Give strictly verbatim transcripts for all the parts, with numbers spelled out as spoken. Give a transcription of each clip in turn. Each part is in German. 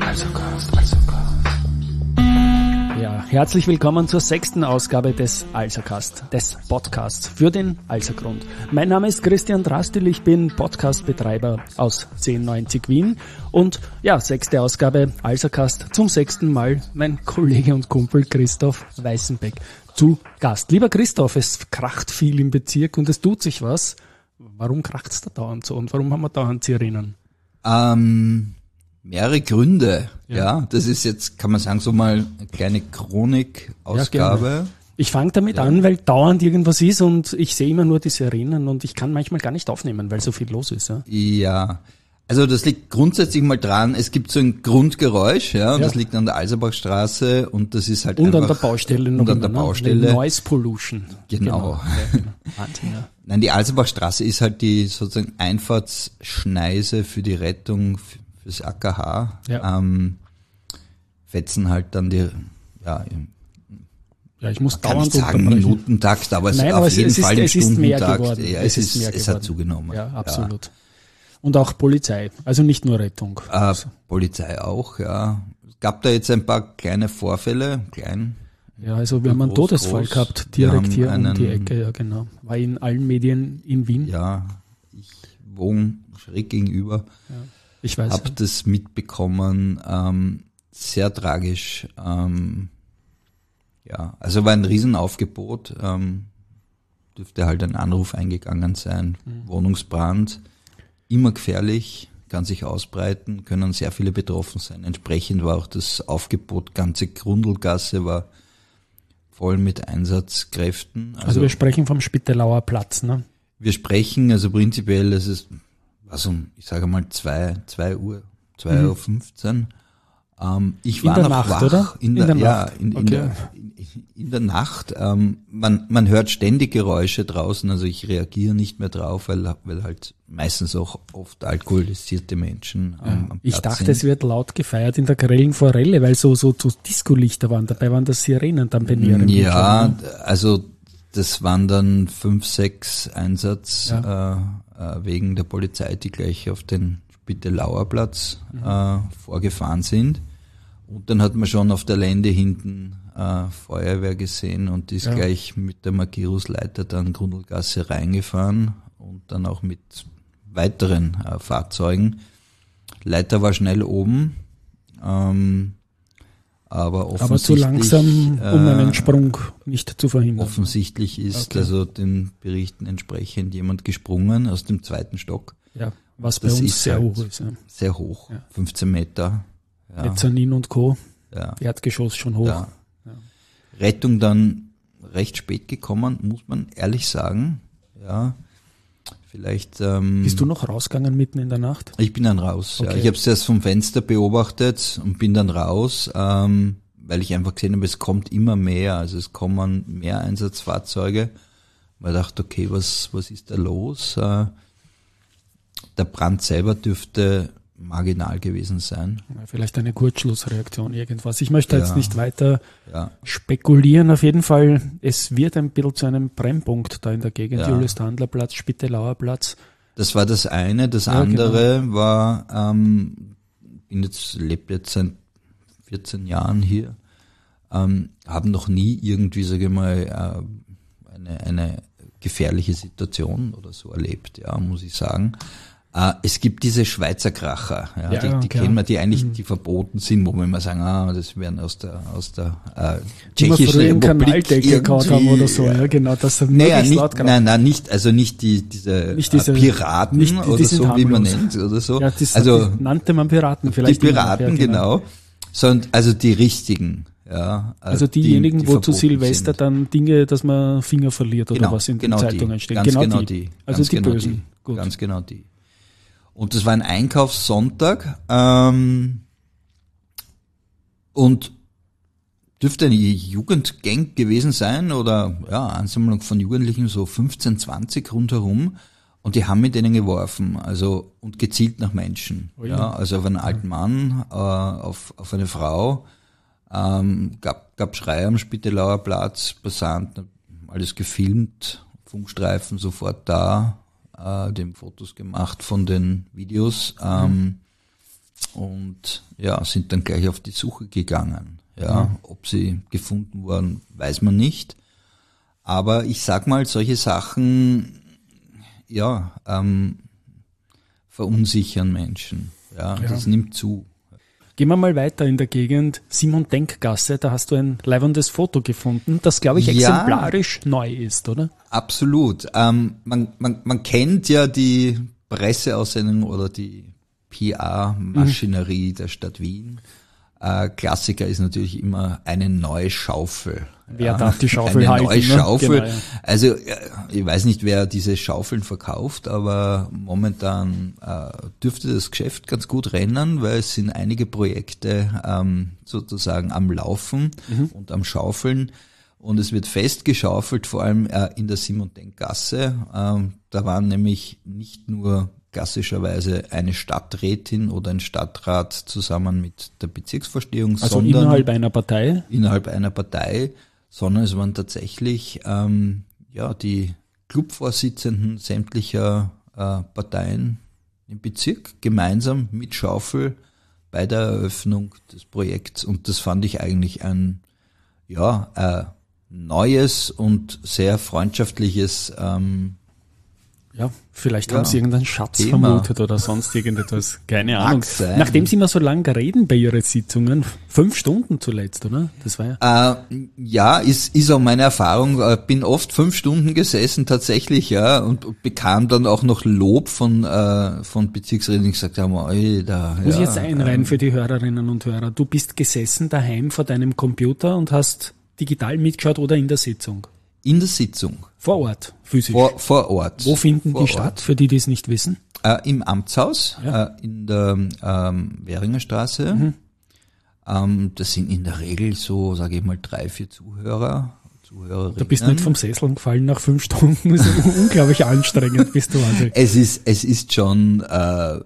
Alsercast, Alsercast. Ja, herzlich willkommen zur sechsten Ausgabe des Alsercast, des Podcasts für den Alsergrund. Mein Name ist Christian Drastil, ich bin Podcastbetreiber aus zehn neunzig Wien und ja, sechste Ausgabe Alsercast, zum sechsten Mal mein Kollege und Kumpel Christoph Weißenbeck zu Gast. Lieber Christoph, es kracht viel im Bezirk und es tut sich was. Warum kracht's da dauernd so und warum haben wir dauernd Sirenen? Ähm, mehrere Gründe, ja. Ja. ja. Das ist jetzt, kann man sagen, so mal eine kleine Chronik-Ausgabe. Ja, ich fange damit Ja. an, weil dauernd irgendwas ist und ich sehe immer nur die Sirenen und ich kann manchmal gar nicht aufnehmen, weil so viel los ist. Ja, ja. Also das liegt grundsätzlich mal dran, es gibt so ein Grundgeräusch, ja, und Ja. das liegt an der Alserbachstraße und das ist halt und einfach... an der Baustelle noch Und an immer, der ne? Baustelle. Noise Pollution. Genau. Ja, genau. Wahnsinn, ja. Nein, die Alserbachstraße ist halt die sozusagen Einfahrtsschneise für die Rettung f- fürs A K H. Ja. Ähm, fetzen halt dann die, ja, im Ja, ich muss kann dauernd nicht sagen unterbrechen. Minutentakt, aber es Nein, auf aber es, jeden es, ist, Fall im es ist mehr Stundentakt. geworden. Ja, es, es, ist ist, mehr es geworden. hat zugenommen. Ja, absolut. Und auch Polizei, also nicht nur Rettung. Ja. Äh, Polizei auch, ja. Es gab da jetzt ein paar kleine Vorfälle, klein. Ja, also wir haben einen groß, Todesfall groß. gehabt, Wir direkt haben hier um einen- die Ecke, ja genau. War in allen Medien in Wien. Ja, ich wohne schräg gegenüber, Ich weiß. hab das mitbekommen, ähm, sehr tragisch. Ähm, ja, also war ein Riesenaufgebot, ähm, dürfte halt ein Anruf eingegangen sein, Mhm. Wohnungsbrand, immer gefährlich, kann sich ausbreiten, können sehr viele betroffen sein. Entsprechend war auch das Aufgebot, ganze Grundlgasse war voll mit Einsatzkräften. Also, Also, wir sprechen vom Spittelauer Platz, ne? wir sprechen, also prinzipiell, es ist, was um, ich sage mal zwei, zwei Uhr, zwei Mhm. Uhr fünfzehn. Ähm, ich In war der noch Nacht, wach. oder? In In der, der ja, Nacht. in, in, Okay. der, in, in der Nacht. Ähm, man, man hört ständig Geräusche draußen, also ich reagiere nicht mehr drauf, weil, weil halt meistens auch oft alkoholisierte Menschen ähm, am Ich Platz dachte, sind. es wird laut gefeiert in der grellen Forelle, weil so, so, so Disco-Lichter waren. Dabei waren das Sirenen dann bei mir. im Ja, Hintergrund, ne? also das waren dann fünf, sechs Einsatz äh, äh, wegen der Polizei, die gleich auf den Spittelauer Platz Mhm. äh, vorgefahren sind. Und dann hat man schon auf der Lände hinten äh, Feuerwehr gesehen und die ist Ja. gleich mit der Markierungsleiter dann Grundlgasse reingefahren und dann auch mit weiteren äh, Fahrzeugen. Leiter war schnell oben, ähm, aber Aber zu offensichtlich, langsam, um äh, einen Sprung nicht zu verhindern. offensichtlich ist Okay. also den Berichten entsprechend jemand gesprungen aus dem zweiten Stock. Ja, was bei Das uns ist sehr halt hoch ist. Ja. Sehr hoch, Ja. fünfzehn Meter. Ja, Mezzanin und Co. ja, Erdgeschoss schon hoch. ja. Rettung dann recht spät gekommen, muss man ehrlich sagen. Ja, vielleicht. Ähm, Bist du noch rausgegangen mitten in der Nacht? Ich bin dann raus. Ja. Okay. Ich habe es erst vom Fenster beobachtet und bin dann raus, ähm, weil ich einfach gesehen habe, es kommt immer mehr. Also es kommen mehr Einsatzfahrzeuge. Man dachte, okay, was was ist da los? Äh, der Brand selber dürfte marginal gewesen sein. Ja, vielleicht eine Kurzschlussreaktion, irgendwas. Ich möchte jetzt Ja. nicht weiter Ja, spekulieren. Auf jeden Fall, es wird ein bisschen zu einem Brennpunkt da in der Gegend. Ja. Julius-Tandler-Platz, Spittelauer Platz. das war das eine. Das Ja, andere war, ähm, bin jetzt lebe jetzt seit vierzehn Jahren hier, ähm, haben noch nie irgendwie, sage ich mal, äh, eine eine gefährliche Situation oder so erlebt, ja, muss ich sagen. Äh, es gibt diese Schweizer Kracher, ja, Ja, die, die klar. kennen wir, die eigentlich Mhm. die verboten sind, wo wir immer sagen, ah, das werden aus der aus der äh, Die wir tschechischen früher im Republik Kanaldeckel gehauen haben oder so. ja. Ja, genau, das haben Naja, möglichst nicht, laut nein, nein, nicht, also nicht die, diese, Nicht diese- äh, Piraten nicht- die oder sind so, wie man harmlos. nennt, oder so. Ja, das, also, das nannte man Piraten die vielleicht. immer noch, Piraten, ja, genau. Sondern, also die richtigen, ja. äh, Also die- diejenigen, die wo zu verboten Silvester sind. dann Dinge, dass man Finger verliert oder Genau, was in genau den die, Zeitungen steht. Ganz Genau, genau die. die. Also ganz die genau Bösen. Die. Gut. Ganz genau die. Und das war ein Einkaufssonntag, ähm, und dürfte eine Jugendgang gewesen sein oder, ja, Ansammlung von Jugendlichen, so fünfzehn, zwanzig rundherum. Und die haben mit denen geworfen, also, und gezielt nach Menschen. Ui. Ja, also auf einen alten Mann, äh, auf, auf eine Frau, ähm, gab, gab Schrei am Spittelauer Platz, Passanten, alles gefilmt, Funkstreifen sofort da, äh, dem Fotos gemacht von den Videos. Ähm, und ja, sind dann gleich auf die Suche gegangen. Ja, mhm. Ob sie gefunden wurden, weiß man nicht. Aber ich sag mal, solche Sachen, ja, ähm, verunsichern Menschen. Ja, ja, das nimmt zu. Gehen wir mal weiter in der Gegend, Simon-Denk-Gasse, da hast du ein leibendes Foto gefunden, das, glaube ich, exemplarisch ja, neu ist, oder? Absolut. Ähm, man, man, man kennt ja die Presseaussendung oder die P R-Maschinerie mhm. der Stadt Wien. Äh, Klassiker ist natürlich immer eine neue Schaufel. Wer ja, darf die Schaufel eine halten? Neue Schaufel. Genau, ja. Also ich weiß nicht, wer diese Schaufeln verkauft, aber momentan äh, dürfte das Geschäft ganz gut rennen, weil es sind einige Projekte ähm, sozusagen am Laufen mhm. und am Schaufeln. Und es wird fest geschaufelt, vor allem äh, in der Simon-Denk-Gasse. Ähm, da waren nämlich nicht nur klassischerweise eine Stadträtin oder ein Stadtrat zusammen mit der Bezirksvorstehung, also sondern innerhalb einer Partei? Innerhalb einer Partei, sondern es waren tatsächlich ähm, ja die Clubvorsitzenden sämtlicher äh, Parteien im Bezirk gemeinsam mit Schaufel bei der Eröffnung des Projekts. Und das fand ich eigentlich ein ja äh, neues und sehr freundschaftliches ähm, Ja, vielleicht ja, haben sie irgendeinen Schatz Thema. vermutet oder sonst irgendetwas. Keine Ahnung. sein. Nachdem sie immer so lange reden bei ihren Sitzungen, fünf Stunden zuletzt, oder? Das war ja. Äh, ja, ist, ist auch meine Erfahrung. Bin oft fünf Stunden gesessen tatsächlich, ja, und bekam dann auch noch Lob von äh, von Bezirksräten, die gesagt haben, ey, da. Muss ja, ich jetzt einreihen ähm, für die Hörerinnen und Hörer. Du bist gesessen daheim vor deinem Computer und hast digital mitgeschaut oder in der Sitzung? In der Sitzung. Vor Ort, physisch? Vor, vor Ort. Wo finden vor die statt, Ort. für die, die es nicht wissen? Äh, Im Amtshaus, ja. äh, in der ähm, Währinger Straße. Mhm. Ähm, das sind in der Regel so, sage ich mal, drei, vier Zuhörer, Zuhörerinnen. Du bist nicht vom Sessel gefallen nach fünf Stunden, das ist unglaublich anstrengend, bist du also. Es ist, es ist schon, äh,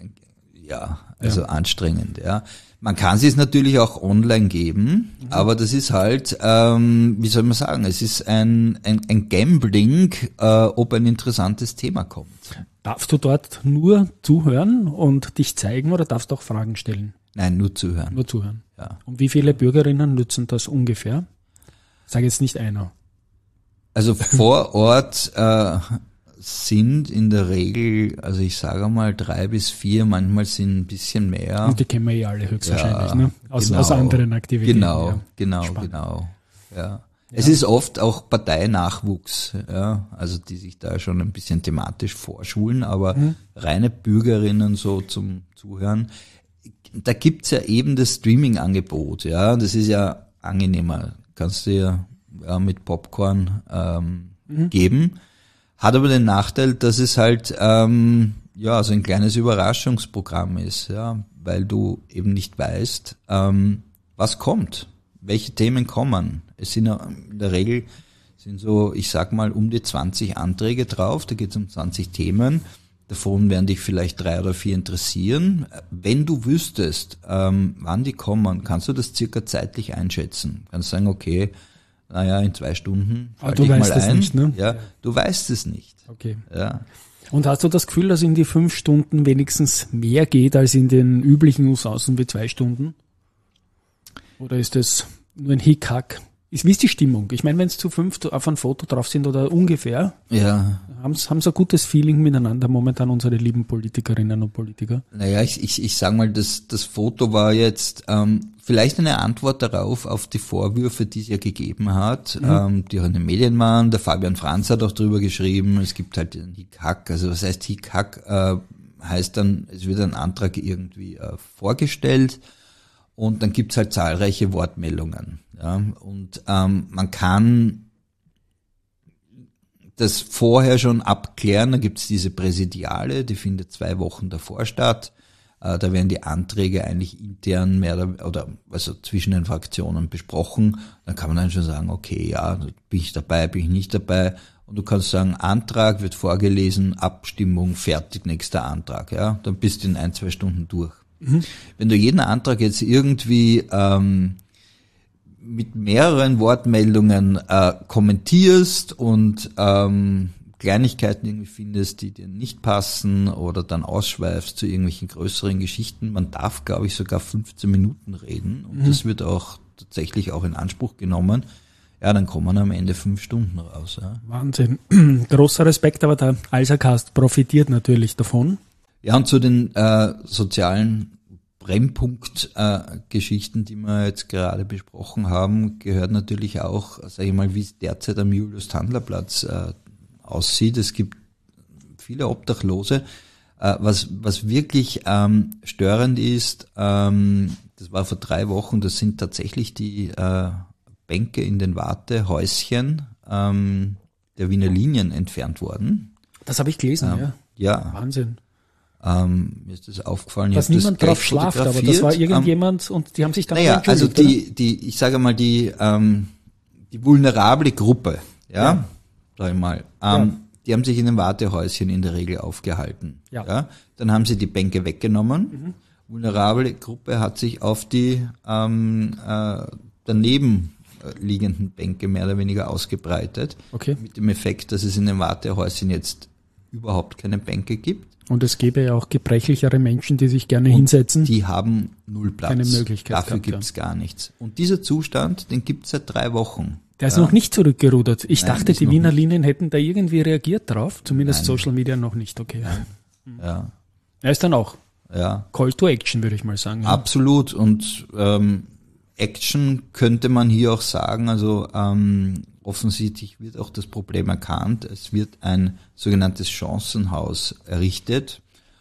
ja, also ja. anstrengend, ja. Man kann es natürlich auch online geben, mhm. aber das ist halt, ähm, wie soll man sagen, es ist ein, ein, ein Gambling, äh, ob ein interessantes Thema kommt. Darfst du dort nur zuhören und dich zeigen oder darfst du auch Fragen stellen? Nein, nur zuhören. Nur zuhören. Ja. Und wie viele Bürgerinnen nutzen das ungefähr? Sag jetzt nicht einer. Also vor Ort äh, sind in der Regel, also ich sage mal drei bis vier, manchmal sind ein bisschen mehr. Und die kennen wir eh alle höchstwahrscheinlich, ja, ne? Aus, genau, aus anderen Aktivitäten. Genau, ja. genau, Spannend. genau. Ja. Ja. Es ist oft auch Parteinachwuchs, ja, also die sich da schon ein bisschen thematisch vorschulen, aber mhm. reine Bürgerinnen so zum Zuhören. Da gibt's ja eben das Streaming-Angebot, ja, das ist ja angenehmer, kannst du ja, ja mit Popcorn ähm, mhm. geben. Hat aber den Nachteil, dass es halt ähm, ja so ein kleines Überraschungsprogramm ist, ja, weil du eben nicht weißt, ähm, was kommt, welche Themen kommen. Es sind ja in der Regel sind so, ich sag mal, um die zwanzig Anträge drauf. Da geht es um zwanzig Themen. Davon werden dich vielleicht drei oder vier interessieren. Wenn du wüsstest, ähm, wann die kommen, kannst du das circa zeitlich einschätzen. Kannst sagen, okay, naja, in zwei Stunden schalte ich mal ein. Du weißt es nicht, ne? Ja, du weißt es nicht. Okay. Ja. Und hast du das Gefühl, dass in die fünf Stunden wenigstens mehr geht als in den üblichen Usausen wie zwei Stunden? Oder ist das nur ein Hickhack? Ist, wie ist die Stimmung? Ich meine, wenn es zu fünf auf ein Foto drauf sind oder ungefähr, ja. haben sie ein gutes Feeling miteinander momentan, unsere lieben Politikerinnen und Politiker? Naja, ich, ich, ich sage mal, das, das Foto war jetzt ähm, vielleicht eine Antwort darauf, auf die Vorwürfe, die es ja gegeben hat, mhm. ähm, die auch in den Medien waren. Der Fabian Franz hat auch drüber geschrieben, es gibt halt einen Hickhack. Also was heißt Hickhack? Äh, heißt dann, es wird ein Antrag irgendwie äh, vorgestellt und dann gibt's halt zahlreiche Wortmeldungen. Ja, und ähm, man kann das vorher schon abklären. Da gibt's diese Präsidiale, die findet zwei Wochen davor statt. Äh, da werden die Anträge eigentlich intern mehr oder, oder also zwischen den Fraktionen besprochen. Dann kann man dann schon sagen, okay, ja, bin ich dabei, bin ich nicht dabei. Und du kannst sagen, Antrag wird vorgelesen, Abstimmung, fertig, nächster Antrag. Ja, dann bist du in ein, zwei Stunden durch. Mhm. Wenn du jeden Antrag jetzt irgendwie ähm, mit mehreren Wortmeldungen äh, kommentierst und ähm, Kleinigkeiten irgendwie findest, die dir nicht passen oder dann ausschweifst zu irgendwelchen größeren Geschichten. Man darf, glaube ich, sogar fünfzehn Minuten reden und mhm. das wird auch tatsächlich auch in Anspruch genommen. Ja, dann kommen am Ende fünf Stunden raus. Ja. Wahnsinn. Großer Respekt, aber der Alsercast profitiert natürlich davon. Ja, und zu den äh, sozialen Brennpunkt-Geschichten, äh, die wir jetzt gerade besprochen haben, gehört natürlich auch, sage ich mal, wie es derzeit am Julius-Tandler-Platz äh, aussieht. Es gibt viele Obdachlose. Äh, was, was wirklich ähm, störend ist, ähm, das war vor drei Wochen, das sind tatsächlich die äh, Bänke in den Wartehäuschen ähm, der Wiener Linien entfernt worden. Das habe ich gelesen, ähm, ja. Ja. Wahnsinn. Ähm, mir ist das aufgefallen. Dass niemand drauf schlaft, aber das war irgendjemand ähm, und die haben sich dann naja, entschuldigt, also die, oder? die, ich sage mal, die, ähm, die vulnerable Gruppe, ja, ja. sag ich mal, ähm, ja. die haben sich in den Wartehäuschen in der Regel aufgehalten. Ja. ja. Dann haben sie die Bänke weggenommen. Mhm. Vulnerable Gruppe hat sich auf die ähm, äh, daneben liegenden Bänke mehr oder weniger ausgebreitet. Okay. Mit dem Effekt, dass es in den Wartehäuschen jetzt überhaupt keine Bänke gibt. Und es gäbe ja auch gebrechlichere Menschen, die sich gerne und hinsetzen. Die haben null Platz. Keine Möglichkeit. Dafür gibt es ja. gar nichts. Und dieser Zustand, den gibt es seit drei Wochen. Der ist ja. noch nicht zurückgerudert. Ich Nein, dachte, die Wiener nicht. Linien hätten da irgendwie reagiert drauf. Zumindest Nein. Social Media noch nicht. Okay. Ja. ja. Er ist dann auch ja. Call to Action, würde ich mal sagen. Ja. Absolut. Und ähm, Action könnte man hier auch sagen, also ähm, offensichtlich wird auch das Problem erkannt. Es wird ein sogenanntes Chancenhaus errichtet,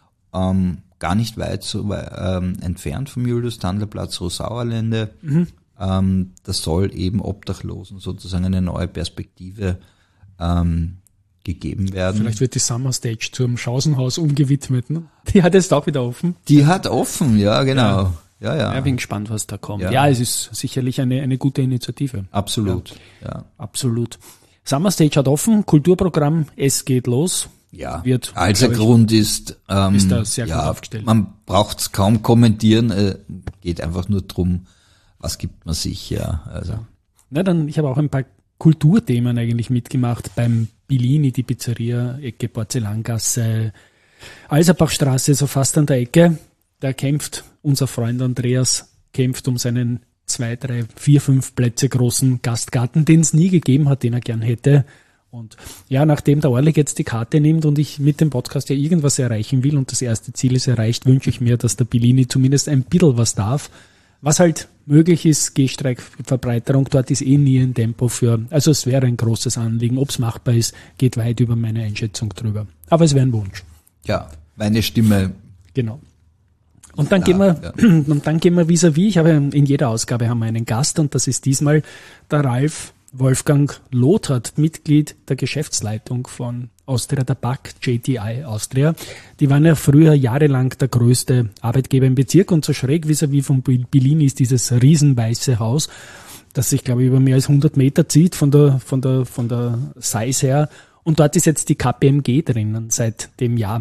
ähm, gar nicht weit so ähm, entfernt vom Julius-Tandler-Platz, Rosauerlände. Mhm. Ähm, das soll eben Obdachlosen sozusagen eine neue Perspektive ähm, gegeben werden. Vielleicht wird die Summer Stage zum Chancenhaus umgewidmet. Ne? Die hat jetzt auch wieder offen. Die hat offen, ja genau. Ja. Ja, ja. Ich bin gespannt, was da kommt. Ja, ja es ist sicherlich eine, eine gute Initiative. Absolut, ja. ja. Absolut. Summer Stage hat offen, Kulturprogramm, es geht los. Ja, wird, Alsergrund ist, ähm, ist da sehr ja, gut aufgestellt. Man braucht es kaum kommentieren, äh, geht einfach nur drum, was gibt man sich, ja. Also. Ja. Na dann, ich habe auch ein paar Kulturthemen eigentlich mitgemacht beim Bellini, die Pizzeria, Ecke Porzellangasse, Alserbachstraße, so fast an der Ecke. Da kämpft unser Freund Andreas, kämpft um seinen zwei, drei, vier, fünf Plätze großen Gastgarten, den es nie gegeben hat, den er gern hätte. Und ja, nachdem der Orlik jetzt die Karte nimmt und ich mit dem Podcast ja irgendwas erreichen will und das erste Ziel ist erreicht, wünsche ich mir, dass der Bellini zumindest ein bisschen was darf. Was halt möglich ist, Gehsteigverbreiterung, dort ist eh nie ein Tempo für, also es wäre ein großes Anliegen. Ob es machbar ist, geht weit über meine Einschätzung drüber. Aber es wäre ein Wunsch. Ja, meine Stimme. Genau. Und dann, ja, gehen wir, ja. und dann gehen wir vis-à-vis. Ich habe in jeder Ausgabe haben wir einen Gast und das ist diesmal der Ralf Wolfgang Lothart, Mitglied der Geschäftsleitung von Austria Tabak, J T I Austria. Die waren ja früher jahrelang der größte Arbeitgeber im Bezirk und so schräg vis-à-vis von Bellini ist dieses riesenweiße Haus, das sich, glaube ich, über mehr als hundert Meter zieht von der, von der, von der Size her. Und dort ist jetzt die K P M G drinnen seit dem Jahr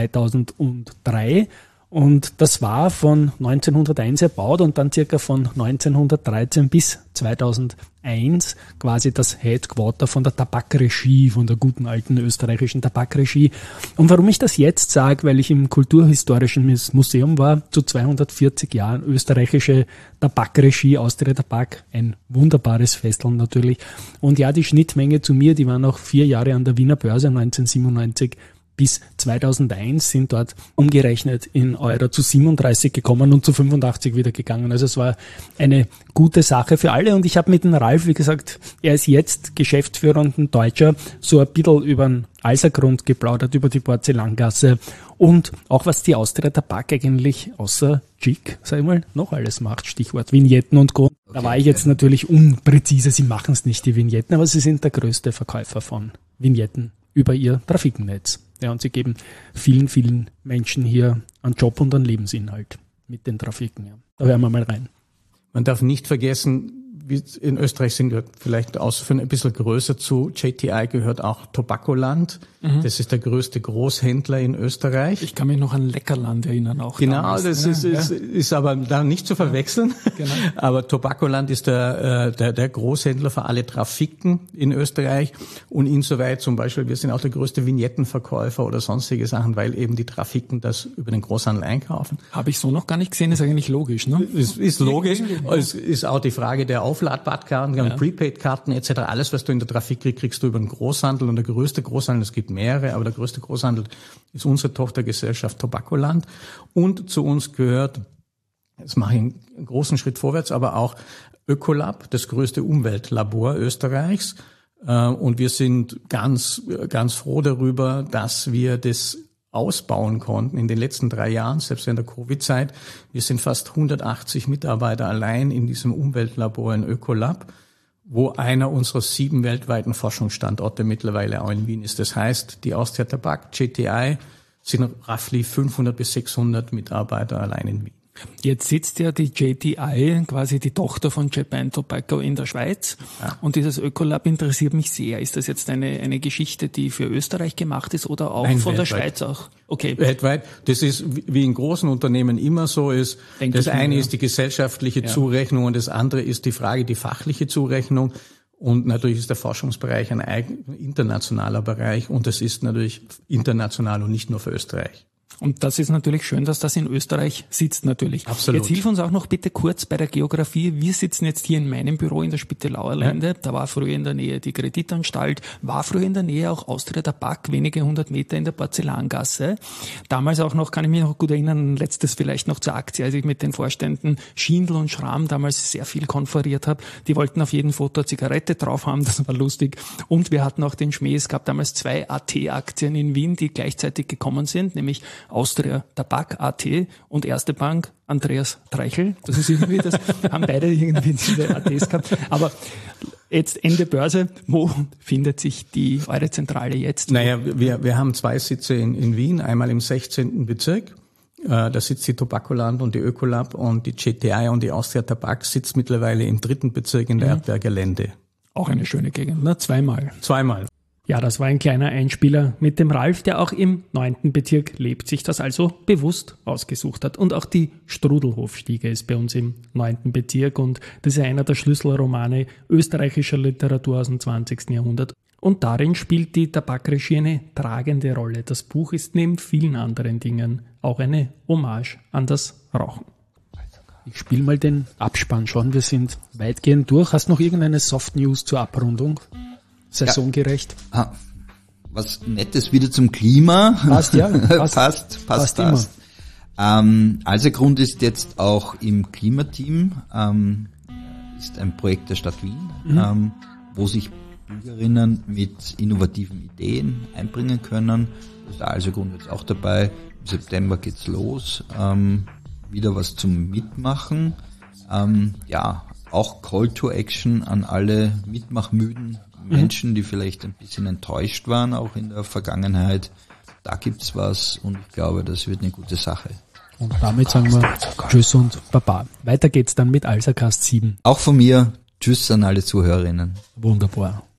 zweitausenddrei. Und das war von neunzehnhunderteins erbaut und dann circa von neunzehnhundertdreizehn bis zweitausendeins quasi das Headquarter von der Tabakregie, von der guten alten österreichischen Tabakregie. Und warum ich das jetzt sage, weil ich im Kulturhistorischen Museum war, zu zweihundertvierzig Jahren österreichische Tabakregie, Austria Tabak, ein wunderbares Festel natürlich. Und ja, die Schnittmenge zu mir, die waren auch vier Jahre an der Wiener Börse neunzehnhundertsiebenundneunzig bis zweitausendeins sind dort umgerechnet in Euro zu siebenunddreißig gekommen und zu fünfundachtzig wieder gegangen. Also es war eine gute Sache für alle und ich habe mit dem Ralf, wie gesagt, er ist jetzt Geschäftsführer und ein Deutscher, so ein bisschen über den Alsergrund geplaudert, über die Porzellangasse und auch was die Austria Tabak eigentlich außer Chic, sag ich mal, noch alles macht. Stichwort Vignetten und Co. Okay. Da war ich jetzt natürlich unpräzise, sie machen es nicht, die Vignetten, aber sie sind der größte Verkäufer von Vignetten über ihr Trafiknetz. Ja, und sie geben vielen, vielen Menschen hier einen Job und einen Lebensinhalt mit den Trafiken. Ja. Da hören wir mal rein. Man darf nicht vergessen, wie in Österreich sind wir vielleicht ausführen ein bisschen größer zu. J T I gehört auch Tobacoland. Mhm. Das ist der größte Großhändler in Österreich. Ich kann mich noch an Leckerland erinnern auch. Genau, damals. das ja, ist, ja. ist, ist aber da nicht zu verwechseln. Genau. Aber Tobacoland ist der, der, der Großhändler für alle Trafiken in Österreich. Und insoweit zum Beispiel, wir sind auch der größte Vignettenverkäufer oder sonstige Sachen, weil eben die Trafiken das über den Großhandel einkaufen. Habe ich so noch gar nicht gesehen, ist eigentlich logisch, ne? Es ist logisch. Es ist auch die Frage der Aufladbarkeiten, ja. Prepaid-Karten et cetera. Alles, was du in der Trafik kriegst, kriegst du über den Großhandel. Und der größte Großhandel, es gibt mehrere, aber der größte Großhandel ist unsere Tochtergesellschaft Tobacoland. Und zu uns gehört, jetzt mache ich einen großen Schritt vorwärts, aber auch Ökolab, das größte Umweltlabor Österreichs. Und wir sind ganz, ganz froh darüber, dass wir das ausbauen konnten in den letzten drei Jahren, selbst in der Covid-Zeit. Wir sind fast hundertachtzig Mitarbeiter allein in diesem Umweltlabor in Ökolab, wo einer unserer sieben weltweiten Forschungsstandorte mittlerweile auch in Wien ist. Das heißt, die Austria Tabak, J T I, sind roughly fünfhundert bis sechshundert Mitarbeiter allein in Wien. Jetzt sitzt ja die J T I, quasi die Tochter von Japan Tobacco in der Schweiz. Ja. Und dieses Ökolab interessiert mich sehr. Ist das jetzt eine, eine Geschichte, die für Österreich gemacht ist oder auch Nein, von weltweit. Der Schweiz auch? Okay. Weltweit. Das ist, wie in großen Unternehmen immer so ist. Denk das eine mir, ist die gesellschaftliche ja. Zurechnung und das andere ist die Frage, die fachliche Zurechnung. Und natürlich ist der Forschungsbereich ein eigen, internationaler Bereich und das ist natürlich international und nicht nur für Österreich. Und das ist natürlich schön, dass das in Österreich sitzt natürlich. Absolut. Jetzt hilf uns auch noch bitte kurz bei der Geografie. Wir sitzen jetzt hier in meinem Büro in der Spittelauer Lande. Ja. Da war früher in der Nähe die Kreditanstalt, war früher in der Nähe auch Austria Tabak, wenige hundert Meter in der Porzellangasse. Damals auch noch, kann ich mich noch gut erinnern, letztes vielleicht noch zur Aktie, als ich mit den Vorständen Schindl und Schramm damals sehr viel konferiert habe. Die wollten auf jedem Foto eine Zigarette drauf haben, das war lustig. Und wir hatten auch den Schmäh, es gab damals zwei A T-Aktien in Wien, die gleichzeitig gekommen sind, nämlich Austria Tabak A T und Erste Bank Andreas Treichel. Das ist irgendwie, das haben beide irgendwie diese A Ts gehabt. Aber jetzt Ende Börse, wo findet sich die eure Zentrale jetzt? Naja, wir, wir haben zwei Sitze in, in Wien, einmal im sechzehnten Bezirk. Äh, da sitzt die Tobacoland und die Ökolab und die J T I und die Austria Tabak sitzt mittlerweile im dritten Bezirk in der mhm. Erdberger Lände. Auch eine schöne Gegend, ne? Zweimal. Zweimal. Ja, das war ein kleiner Einspieler mit dem Ralf, der auch im neunten Bezirk lebt, sich das also bewusst ausgesucht hat. Und auch die Strudelhofstiege ist bei uns im neunten Bezirk und das ist einer der Schlüsselromane österreichischer Literatur aus dem zwanzigsten Jahrhundert. Und darin spielt die Tabakregie eine tragende Rolle. Das Buch ist neben vielen anderen Dingen auch eine Hommage an das Rauchen. Ich spiele mal den Abspann schon, wir sind weitgehend durch. Hast du noch irgendeine Soft News zur Abrundung? Saisongerecht. Ja. Ah, was Nettes wieder zum Klima. Passt, ja. Passt, passt, passt. passt immer. Ähm, Alsergrund ist jetzt auch im Klimateam, ähm, ist ein Projekt der Stadt Wien, mhm. ähm, wo sich Bürgerinnen mit innovativen Ideen einbringen können. Da ist der Alsergrund jetzt auch dabei. Im September geht's los. Ähm, wieder was zum Mitmachen. Ähm, ja, auch Call to Action an alle mitmachmüden Menschen, die vielleicht ein bisschen enttäuscht waren, auch in der Vergangenheit. Da gibt's was und ich glaube, das wird eine gute Sache. Und damit sagen wir Tschüss und Baba. Weiter geht's dann mit Alsercast sieben. Auch von mir Tschüss an alle Zuhörerinnen. Wunderbar.